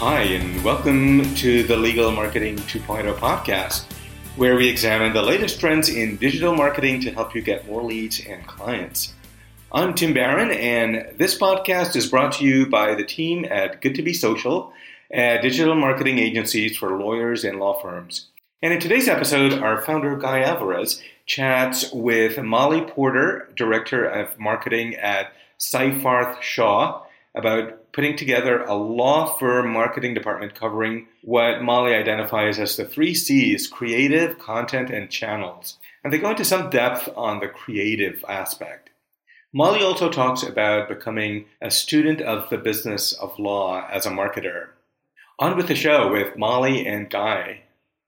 Hi, and welcome to the Legal Marketing 2.0 podcast, where we examine the latest trends in digital marketing to help you get more leads and clients. I'm Tim Barron, and this podcast is brought to you by the team at Good to Be Social, digital marketing agencies for lawyers and law firms. And in today's episode, our founder, Guy Alvarez, chats with Molly Porter, Director of Marketing at Seyfarth Shaw, about putting together a law firm marketing department covering what Molly identifies as the 3 C's: creative, content, and channels. And they go into some depth on the creative aspect. Molly also talks about becoming a student of the business of law as a marketer. On with the show with Molly and Guy.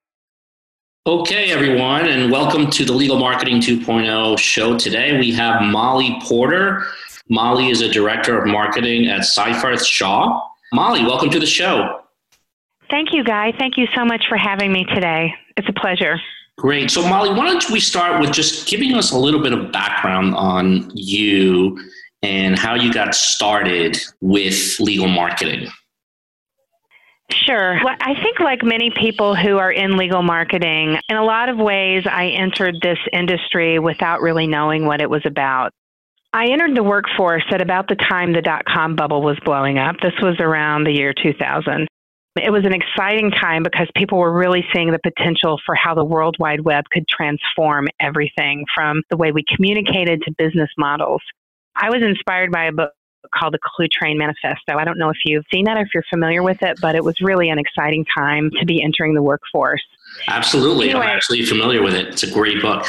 Okay, everyone, and welcome to the Legal Marketing 2.0 show. Today we have Molly Porter. Molly is a director of marketing at Seyfarth Shaw. Molly, welcome to the show. Thank you, Guy. Thank you so much for having me today. It's a pleasure. Great. So, Molly, why don't we start with just giving us a little bit of background on you and how you got started with legal marketing? Sure. Well, I think like many people who are in legal marketing, in a lot of ways, I entered this industry without really knowing what it was about. I entered the workforce at about the time the dot-com bubble was blowing up. This was around the year 2000. It was an exciting time because people were really seeing the potential for how the World Wide Web could transform everything from the way we communicated to business models. I was inspired by a book called The Clue Train Manifesto. I don't know if you've seen that or if you're familiar with it, but it was really an exciting time to be entering the workforce. Absolutely. Anyway, I'm actually familiar with it. It's a great book.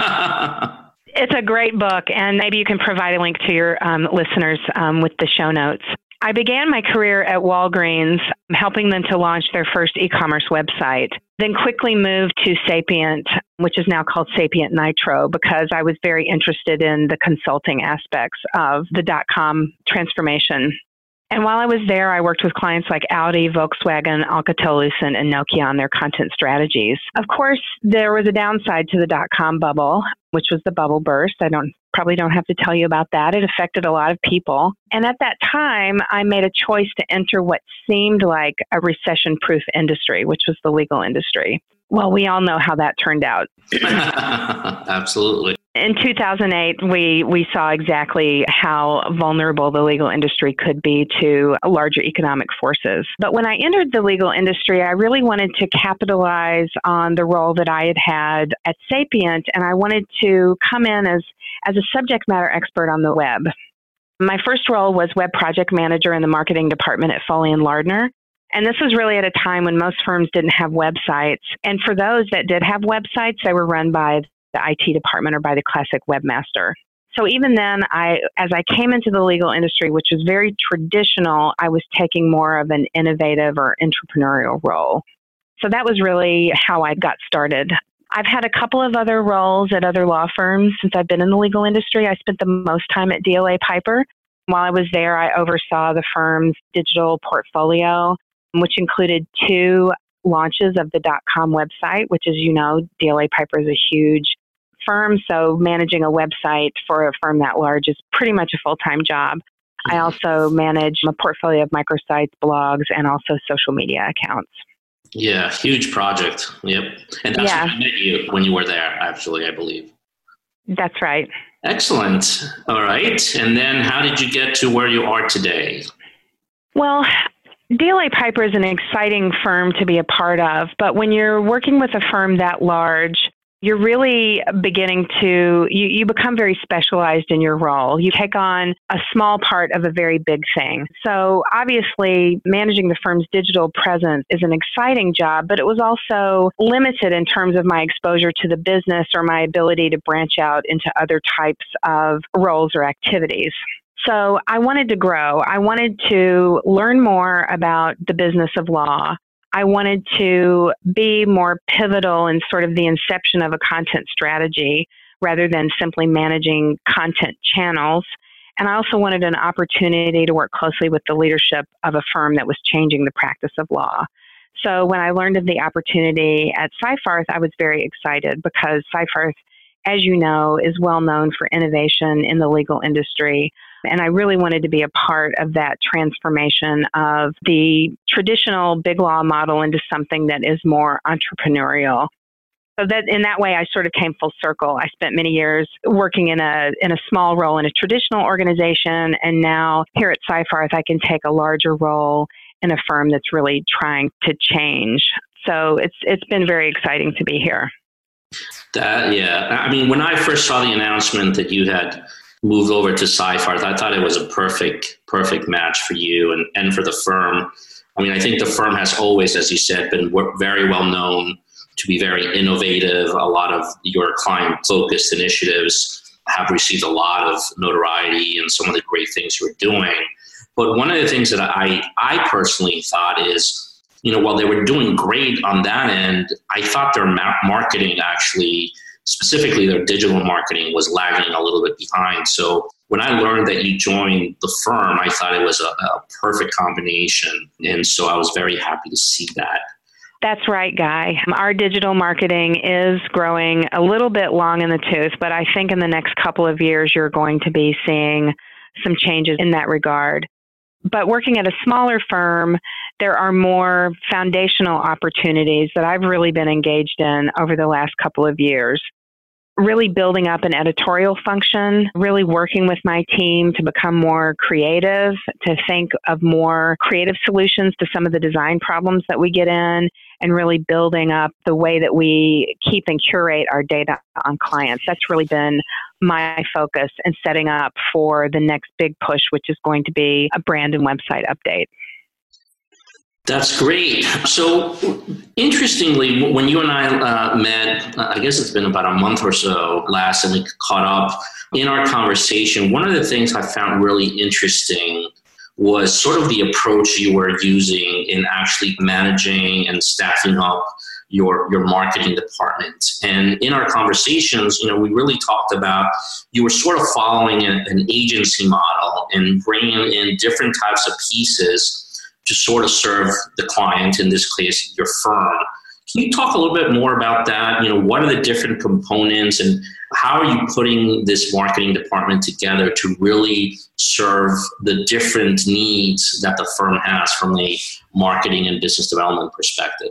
It's a great book, and maybe you can provide a link to your listeners with the show notes. I began my career at Walgreens, helping them to launch their first e-commerce website, then quickly moved to Sapient, which is now called Sapient Nitro, because I was very interested in the consulting aspects of the dot-com transformation. And while I was there, I worked with clients like Audi, Volkswagen, Alcatel-Lucent, and Nokia on their content strategies. Of course, there was a downside to the dot-com bubble, which was the bubble burst. I probably don't have to tell you about that. It affected a lot of people. And at that time, I made a choice to enter what seemed like a recession-proof industry, which was the legal industry. Well, we all know how that turned out. Absolutely. In 2008, we saw exactly how vulnerable the legal industry could be to larger economic forces. But when I entered the legal industry, I really wanted to capitalize on the role that I had had at Sapient, and I wanted to come in as a subject matter expert on the web. My first role was web project manager in the marketing department at Foley & Lardner. And this was really at a time when most firms didn't have websites. And for those that did have websites, they were run by the IT department or by the classic webmaster. So even then, as I came into the legal industry, which was very traditional, I was taking more of an innovative or entrepreneurial role. So that was really how I got started. I've had a couple of other roles at other law firms since I've been in the legal industry. I spent the most time at DLA Piper. While I was there, I oversaw the firm's digital portfolio, which included 2 launches of the dot-com website, which, as you know, DLA Piper is a huge firm, so managing a website for a firm that large is pretty much a full-time job. I also manage a portfolio of microsites, blogs, and also social media accounts. Yeah, huge project. Yep. And that's when I met you when you were there, actually, I believe. That's right. Excellent. All right. And then how did you get to where you are today? Well, DLA Piper is an exciting firm to be a part of, but when you're working with a firm that large, you're really beginning to, you become very specialized in your role. You take on a small part of a very big thing. So obviously, managing the firm's digital presence is an exciting job, but it was also limited in terms of my exposure to the business or my ability to branch out into other types of roles or activities. So I wanted to grow. I wanted to learn more about the business of law. I wanted to be more pivotal in sort of the inception of a content strategy rather than simply managing content channels. And I also wanted an opportunity to work closely with the leadership of a firm that was changing the practice of law. So when I learned of the opportunity at Seyfarth, I was very excited because Seyfarth, as you know, is well known for innovation in the legal industry. And I really wanted to be a part of that transformation of the traditional big law model into something that is more entrepreneurial. So that in that way, I sort of came full circle. I spent many years working in a small role in a traditional organization, and now here at Seyfarth, I can take a larger role in a firm that's really trying to change. So it's been very exciting to be here. I mean, when I first saw the announcement that you had moved over to Seyfarth, I thought it was a perfect match for you and for the firm. I mean, I think the firm has always, as you said, been very well known to be very innovative. A lot of your client-focused initiatives have received a lot of notoriety and some of the great things you're doing. But one of the things that I personally thought is, while they were doing great on that end, I thought their marketing actually, specifically their digital marketing, was lagging a little bit behind. So when I learned that you joined the firm, I thought it was a perfect combination. And so I was very happy to see that. That's right, Guy. Our digital marketing is growing a little bit long in the tooth, but I think in the next couple of years, you're going to be seeing some changes in that regard. But working at a smaller firm, there are more foundational opportunities that I've really been engaged in over the last couple of years. Really building up an editorial function, really working with my team to become more creative, to think of more creative solutions to some of the design problems that we get in, and really building up the way that we keep and curate our data on clients. That's really been my focus and setting up for the next big push, which is going to be a brand and website update. That's great. So interestingly, when you and I met, I guess it's been about a month or so last, and we caught up in our conversation, one of the things I found really interesting was sort of the approach you were using in actually managing and staffing up your marketing department. And in our conversations, we really talked about, you were sort of following an agency model and bringing in different types of pieces to sort of serve the client, in this case, your firm. Can you talk a little bit more about that? What are the different components and how are you putting this marketing department together to really serve the different needs that the firm has from a marketing and business development perspective?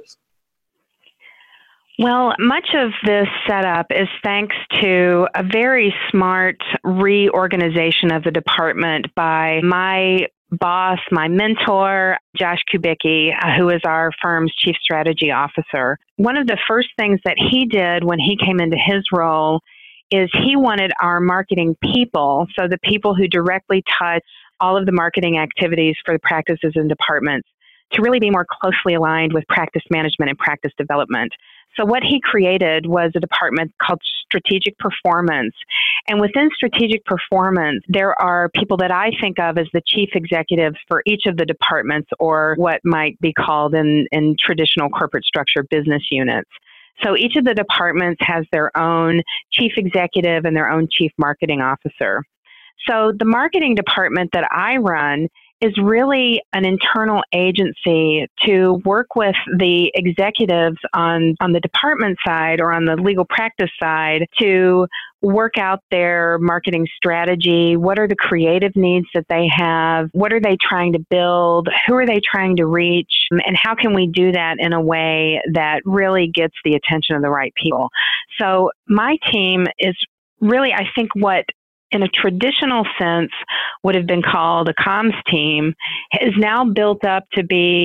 Well, much of this setup is thanks to a very smart reorganization of the department by my boss, my mentor, Josh Kubicki, who is our firm's Chief Strategy Officer. One of the first things that he did when he came into his role is he wanted our marketing people, so the people who directly touch all of the marketing activities for the practices and departments, to really be more closely aligned with practice management and practice development. So what he created was a department called Strategic Performance. And within Strategic Performance, there are people that I think of as the chief executives for each of the departments, or what might be called in traditional corporate structure business units. So each of the departments has their own chief executive and their own chief marketing officer. So the marketing department that I run is really an internal agency to work with the executives on the department side or on the legal practice side to work out their marketing strategy. What are the creative needs that they have? What are they trying to build? Who are they trying to reach? And how can we do that in a way that really gets the attention of the right people? So my team is really, I think, what in a traditional sense would have been called a comms team, is now built up to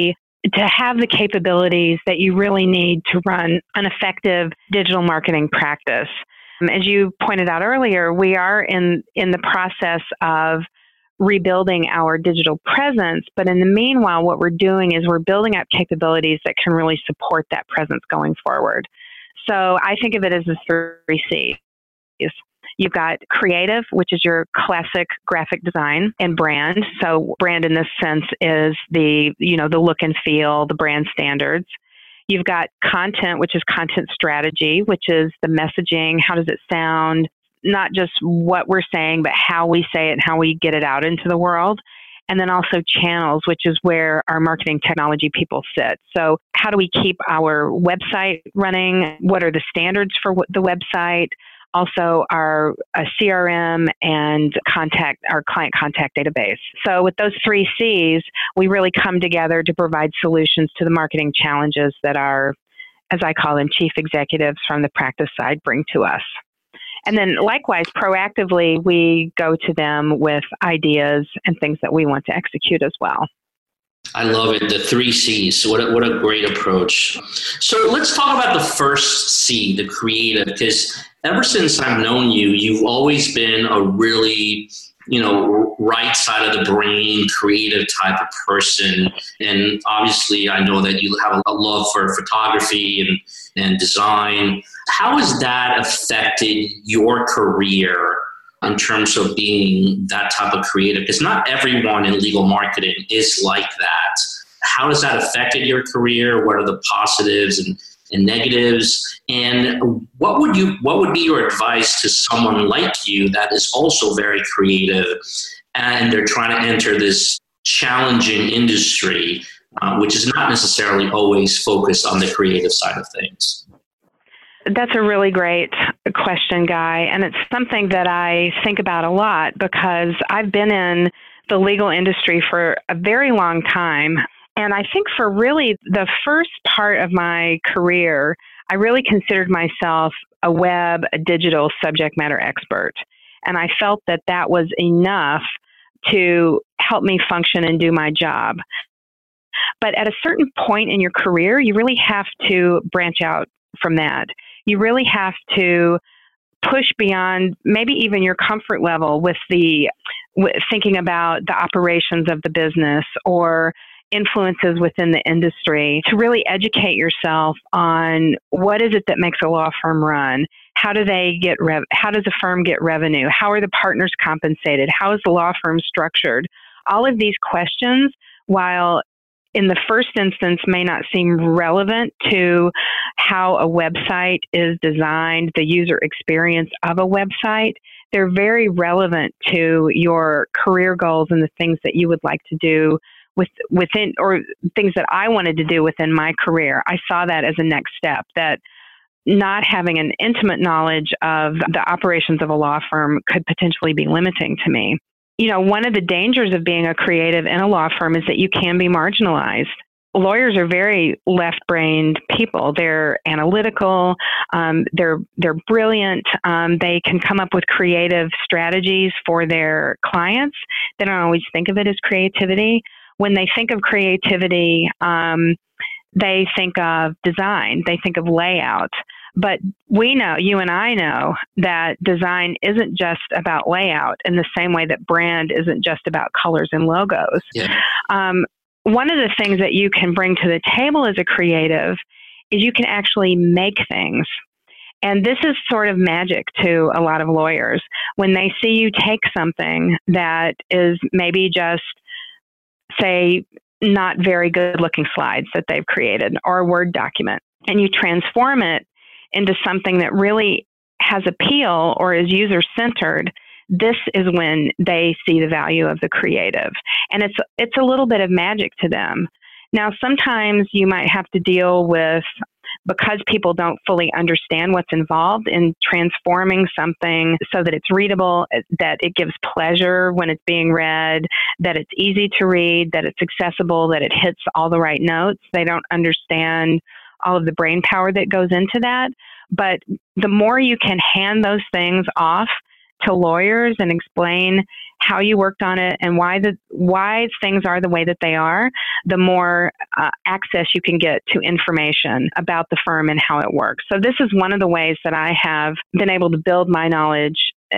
have the capabilities that you really need to run an effective digital marketing practice. As you pointed out earlier, we are in the process of rebuilding our digital presence, but in the meanwhile, what we're doing is we're building up capabilities that can really support that presence going forward. So I think of it as the 3 C's. You've got creative, which is your classic graphic design, and brand. So brand in this sense is the look and feel, the brand standards. You've got content, which is content strategy, which is the messaging. How does it sound? Not just what we're saying, but how we say it and how we get it out into the world. And then also channels, which is where our marketing technology people sit. So how do we keep our website running? What are the standards for the website? also our CRM and our client contact database. So with those 3 C's, we really come together to provide solutions to the marketing challenges that our, as I call them, chief executives from the practice side bring to us. And then likewise, proactively, we go to them with ideas and things that we want to execute as well. I love it. The 3 C's. What a great approach. So let's talk about the first C, the creative, because ever since I've known you, you've always been a really, right side of the brain, creative type of person. And obviously, I know that you have a love for photography and design. How has that affected your career in terms of being that type of creative? Because not everyone in legal marketing is like that. How has that affected your career? What are the positives and negatives? And what would be your advice to someone like you that is also very creative and they're trying to enter this challenging industry, which is not necessarily always focused on the creative side of things? That's a really great question, Guy, and it's something that I think about a lot because I've been in the legal industry for a very long time, and I think for really the first part of my career, I really considered myself a digital subject matter expert, and I felt that that was enough to help me function and do my job. But at a certain point in your career, you really have to branch out from that. You really have to push beyond maybe even your comfort level with thinking about the operations of the business or influences within the industry to really educate yourself on what is it that makes a law firm run? How do they get how does a firm get revenue? How are the partners compensated? How is the law firm structured? All of these questions, while in the first instance may not seem relevant to how a website is designed, the user experience of a website, they're very relevant to your career goals and the things that you would like to do within, or things that I wanted to do within my career. I saw that as a next step, that not having an intimate knowledge of the operations of a law firm could potentially be limiting to me. One of the dangers of being a creative in a law firm is that you can be marginalized. Lawyers are very left-brained people. They're analytical. They're brilliant. They can come up with creative strategies for their clients. They don't always think of it as creativity. When they think of creativity, they think of design. They think of layout. But we know, you and I know, that design isn't just about layout in the same way that brand isn't just about colors and logos. Yeah. One of the things that you can bring to the table as a creative is you can actually make things. And this is sort of magic to a lot of lawyers. When they see you take something that is maybe just, say, not very good looking slides that they've created or a Word document, and you transform it into something that really has appeal or is user-centered, this is when they see the value of the creative. And it's a little bit of magic to them. Now, sometimes you might have to deal with, because people don't fully understand what's involved in transforming something so that it's readable, that it gives pleasure when it's being read, that it's easy to read, that it's accessible, that it hits all the right notes. They don't understand all of the brain power that goes into that. But the more you can hand those things off to lawyers and explain how you worked on it and why things are the way that they are, the more access you can get to information about the firm and how it works. So this is one of the ways that I have been able to build my knowledge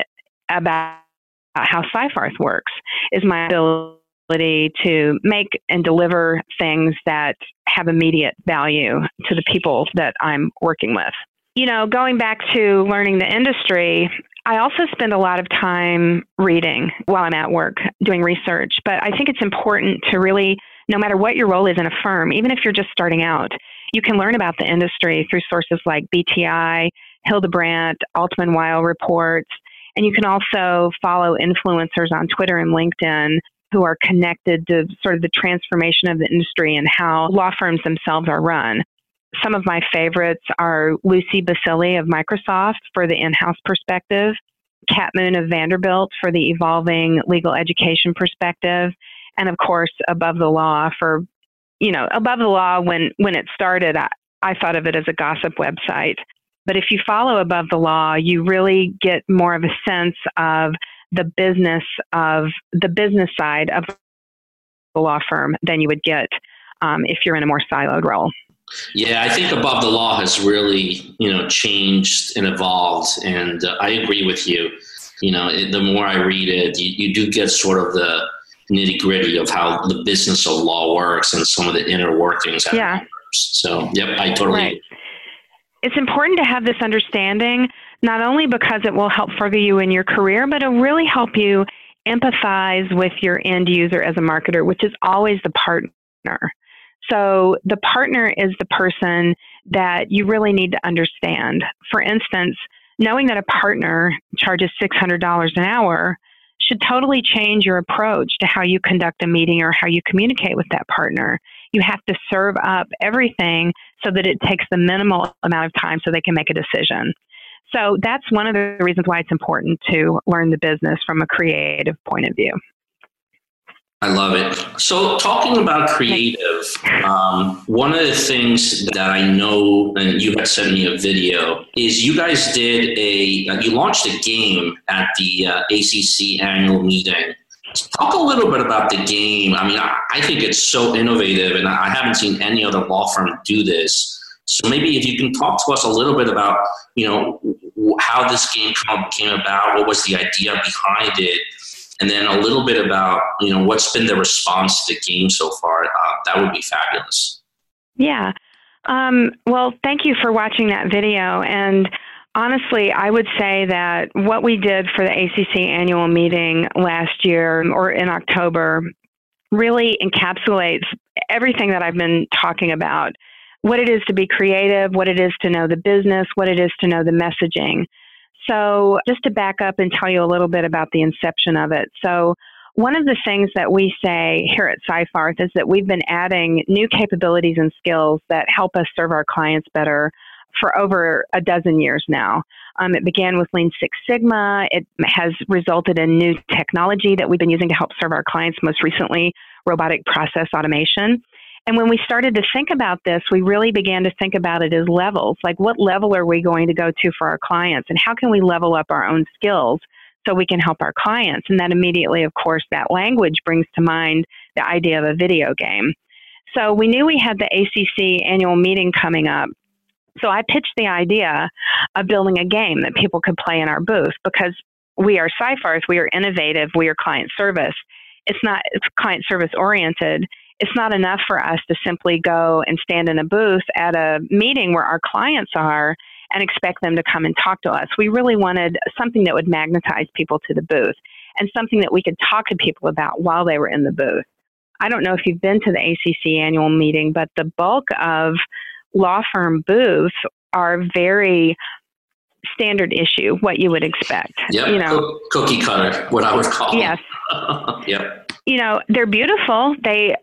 about how Seyfarth works, is my ability to make and deliver things that have immediate value to the people that I'm working with. Going back to learning the industry, I also spend a lot of time reading while I'm at work, doing research. But I think it's important to really, no matter what your role is in a firm, even if you're just starting out, you can learn about the industry through sources like BTI, Hildebrandt, Altman Weil reports, and you can also follow influencers on Twitter and LinkedIn who are connected to sort of the transformation of the industry and how law firms themselves are run. some of my favorites are Lucy Basili of Microsoft for the in-house perspective, Kat Moon of Vanderbilt for the evolving legal education perspective, and of course, Above the Law for, Above the Law, when it started, I thought of it as a gossip website. But if you follow Above the Law, you really get more of a sense of the business side of the law firm than you would get if you're in a more siloed role. Yeah, I think Above the Law has really, changed and evolved, and I agree with you. The more I read it, you do get sort of the nitty gritty of how the business of law works and some of the inner workings. Yeah. So, yep, I totally. Right. It's important to have this understanding, not only because it will help further you in your career, but it'll really help you empathize with your end user as a marketer, which is always the partner. So the partner is the person that you really need to understand. For instance, knowing that a partner charges $600 an hour should totally change your approach to how you conduct a meeting or how you communicate with that partner. You have to serve up everything so that it takes the minimal amount of time so they can make a decision. So that's one of the reasons why it's important to learn the business from a creative point of view. I love it. So talking about creative, one of the things that I know, and you had sent me a video, is you guys you launched a game at the ACC annual meeting. Talk a little bit about the game. I mean, I think it's so innovative, and I haven't seen any other law firm do this. So maybe if you can talk to us a little bit about, how this game came about, what was the idea behind it, and then a little bit about, what's been the response to the game so far. That would be fabulous. Yeah. Well, thank you for watching that video. And honestly, I would say that what we did for the ACC annual meeting last year or in October really encapsulates everything that I've been talking about. What it is to be creative, what it is to know the business, what it is to know the messaging. So just to back up and tell you a little bit about the inception of it. So one of the things that we say here at Seyfarth is that we've been adding new capabilities and skills that help us serve our clients better for over a dozen years now. It began with Lean Six Sigma. It has resulted in new technology that we've been using to help serve our clients, most recently, robotic process automation. And when we started to think about this, we really began to think about it as levels. Like, what level are we going to go to for our clients? And how can we level up our own skills so we can help our clients? And that immediately, of course, that language brings to mind the idea of a video game. So we knew we had the ACC annual meeting coming up. So I pitched the idea of building a game that people could play in our booth, because we are Seyfarth, we are innovative, we are client service. It's client service oriented. It's not enough for us to simply go and stand in a booth at a meeting where our clients are and expect them to come and talk to us. We really wanted something that would magnetize people to the booth and something that we could talk to people about while they were in the booth. I don't know if you've been to the ACC annual meeting, but the bulk of law firm booths are very standard issue, what you would expect. Yep. Cookie cutter, what I would call. Yes. Yep. They're beautiful.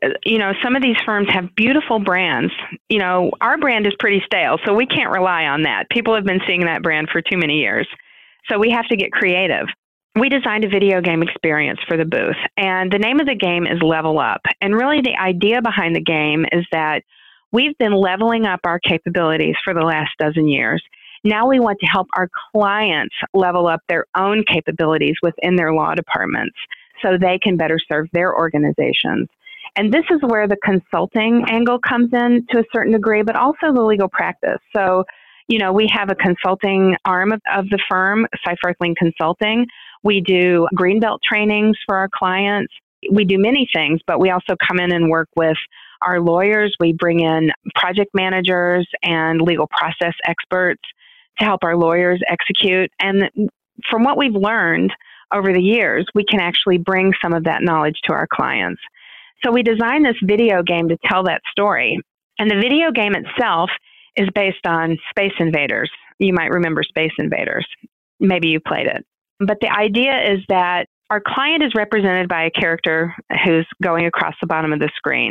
Some of these firms have beautiful brands. Our brand is pretty stale, so we can't rely on that. People have been seeing that brand for too many years. So we have to get creative. We designed a video game experience for the booth, and the name of the game is Level Up. And really the idea behind the game is that we've been leveling up our capabilities for the last dozen years. Now we want to help our clients level up their own capabilities within their law departments so they can better serve their organizations. And this is where the consulting angle comes in to a certain degree, but also the legal practice. So, we have a consulting arm of the firm, Seyfarth Lean Consulting. We do Greenbelt trainings for our clients. We do many things, but we also come in and work with our lawyers. We bring in project managers and legal process experts to help our lawyers execute. And from what we've learned over the years, we can actually bring some of that knowledge to our clients. So we designed this video game to tell that story. And the video game itself is based on Space Invaders. You might remember Space Invaders. Maybe you played it. But the idea is that our client is represented by a character who's going across the bottom of the screen.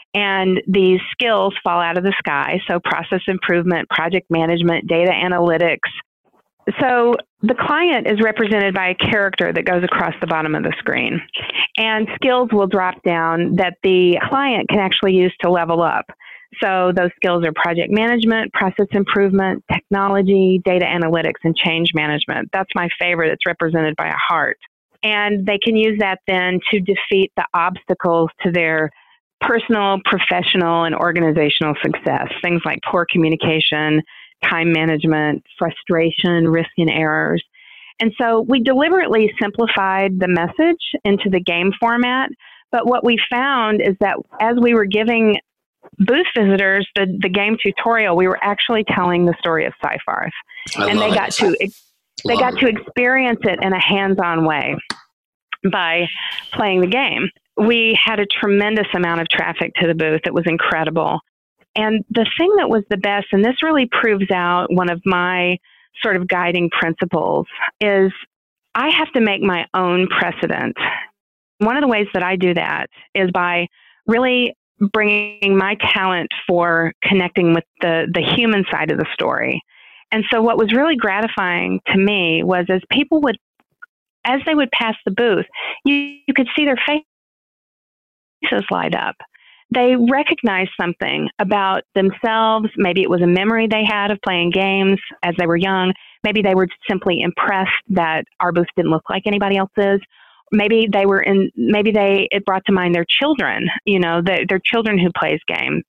And these skills fall out of the sky. So process improvement, project management, data analytics. So the client is represented by a character that goes across the bottom of the screen. And skills will drop down that the client can actually use to level up. So those skills are project management, process improvement, technology, data analytics, and change management. That's my favorite. It's represented by a heart. And they can use that then to defeat the obstacles to their personal, professional, and organizational success. Things like poor communication, time management, frustration, risk and errors. And so we deliberately simplified the message into the game format. But what we found is that as we were giving booth visitors the game tutorial, we were actually telling the story of Seyfarth. And they got to experience it in a hands-on way by playing the game. We had a tremendous amount of traffic to the booth. It was incredible. And the thing that was the best, and this really proves out one of my sort of guiding principles, is I have to make my own precedent. One of the ways that I do that is by really bringing my talent for connecting with the human side of the story. And so what was really gratifying to me was as they would pass the booth, you could see their faces light up. They recognized something about themselves. Maybe it was a memory they had of playing games as they were young. Maybe they were simply impressed that our booth didn't look like anybody else's. Maybe it brought to mind their children, their children who play games.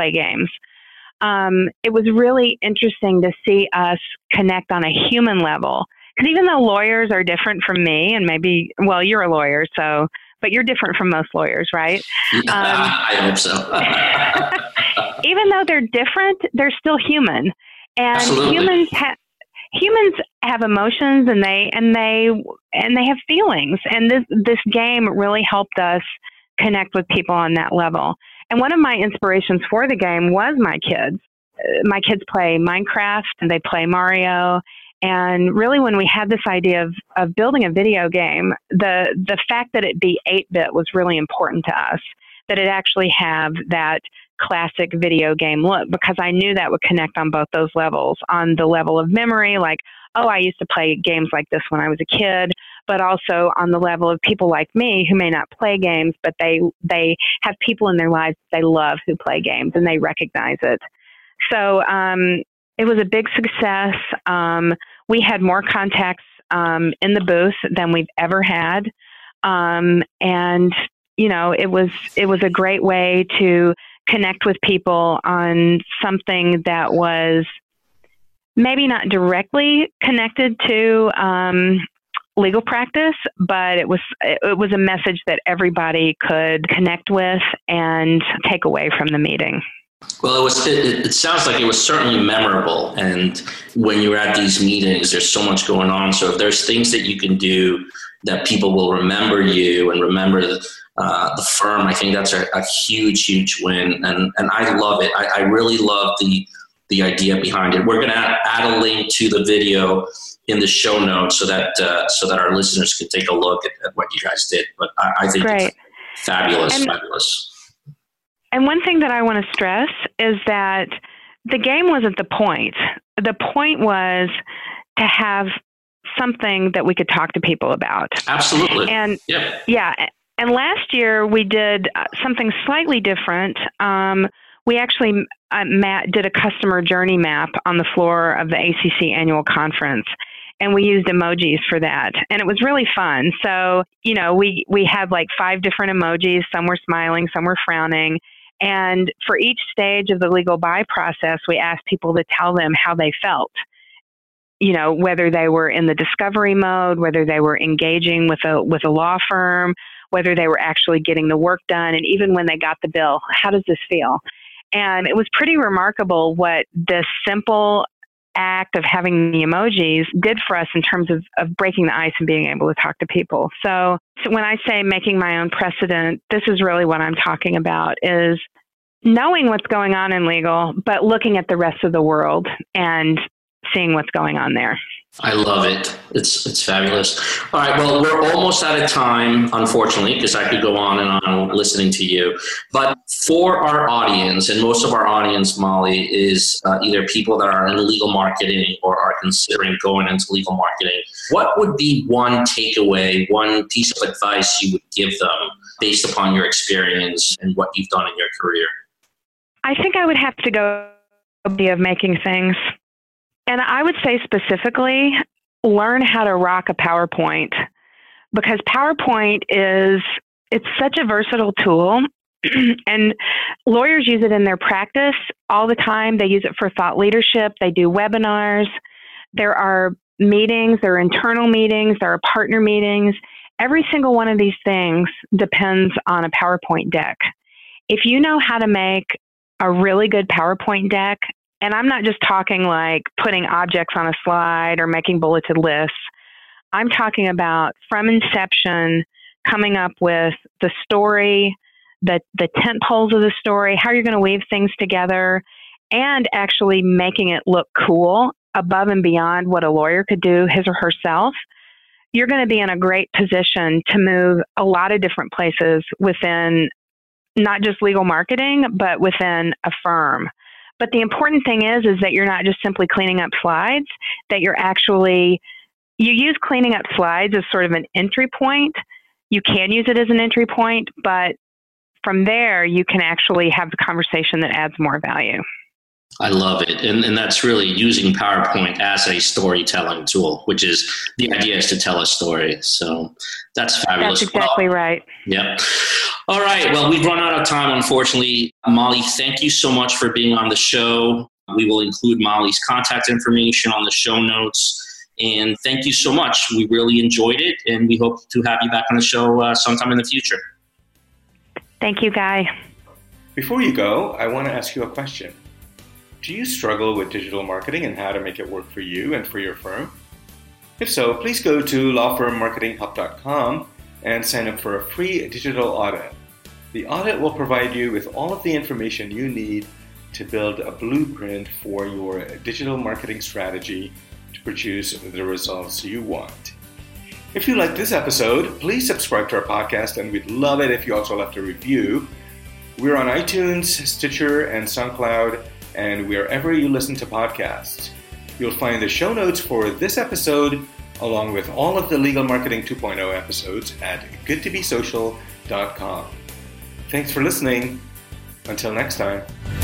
It was really interesting to see us connect on a human level. Because even though lawyers are different from me, and you're a lawyer, but you're different from most lawyers, right? I hope so. Even though they're different, they're still human. And Absolutely. humans have emotions and they have feelings. And this game really helped us connect with people on that level. And one of my inspirations for the game was my kids. My kids play Minecraft and they play Mario. And really, when we had this idea of building a video game, the fact that it be 8-bit was really important to us, that it actually have that classic video game look, because I knew that would connect on both those levels, on the level of memory, like, oh, I used to play games like this when I was a kid, but also on the level of people like me who may not play games, but they have people in their lives they love who play games and they recognize it. So it was a big success. We had more contacts in the booth than we've ever had. And, it was a great way to connect with people on something that was maybe not directly connected to legal practice, but it was a message that everybody could connect with and take away from the meeting. Well, it sounds like it was certainly memorable. And when you're at these meetings, there's so much going on. So if there's things that you can do that people will remember you and remember the firm, I think that's a huge, huge win. And I love it. I really love the idea behind it. We're going to add a link to the video in the show notes so that our listeners can take a look at what you guys did. But I think it's fabulous. And one thing that I want to stress is that the game wasn't the point. The point was to have something that we could talk to people about. Absolutely. And yeah. And last year we did something slightly different. We actually did a customer journey map on the floor of the ACC annual conference. And we used emojis for that. And it was really fun. So, we had like 5 different emojis. Some were smiling, some were frowning. And for each stage of the legal buy process, we asked people to tell them how they felt. Whether they were in the discovery mode, whether they were engaging with a law firm, whether they were actually getting the work done, and even when they got the bill, how does this feel? And it was pretty remarkable what this simple act of having the emojis did for us in terms of breaking the ice and being able to talk to people. So when I say making my own precedent, this is really what I'm talking about, is knowing what's going on in legal, but looking at the rest of the world and seeing what's going on there. I love it. It's fabulous. All right. Well, we're almost out of time, unfortunately, because I could go on and on listening to you. But for our audience, and most of our audience, Molly, is either people that are in legal marketing or are considering going into legal marketing, what would be one takeaway, one piece of advice you would give them based upon your experience and what you've done in your career? I think I would have to go of making things. And I would say specifically, learn how to rock a PowerPoint, because PowerPoint it's such a versatile tool and lawyers use it in their practice all the time. They use it for thought leadership. They do webinars. There are meetings, there are internal meetings, there are partner meetings. Every single one of these things depends on a PowerPoint deck. If you know how to make a really good PowerPoint deck, and I'm not just talking like putting objects on a slide or making bulleted lists. I'm talking about from inception, coming up with the story, the tent poles of the story, how you're going to weave things together, and actually making it look cool above and beyond what a lawyer could do his or herself. You're going to be in a great position to move a lot of different places within not just legal marketing, but within a firm. But the important thing is that you're not just simply cleaning up slides, that you use cleaning up slides as sort of an entry point. You can use it as an entry point, but from there, you can actually have the conversation that adds more value. I love it. And that's really using PowerPoint as a storytelling tool, which is the idea is to tell a story. So that's fabulous. That's exactly right. Yeah. All right. Well, we've run out of time, unfortunately. Molly, thank you so much for being on the show. We will include Molly's contact information on the show notes. And thank you so much. We really enjoyed it, and we hope to have you back on the show sometime in the future. Thank you, Guy. Before you go, I want to ask you a question. Do you struggle with digital marketing and how to make it work for you and for your firm? If so, please go to lawfirmmarketinghub.com and sign up for a free digital audit. The audit will provide you with all of the information you need to build a blueprint for your digital marketing strategy to produce the results you want. If you like this episode, please subscribe to our podcast, and we'd love it if you also left a review. We're on iTunes, Stitcher, and SoundCloud, and wherever you listen to podcasts. You'll find the show notes for this episode, along with all of the Legal Marketing 2.0 episodes at goodtobesocial.com. Thanks for listening. Until next time.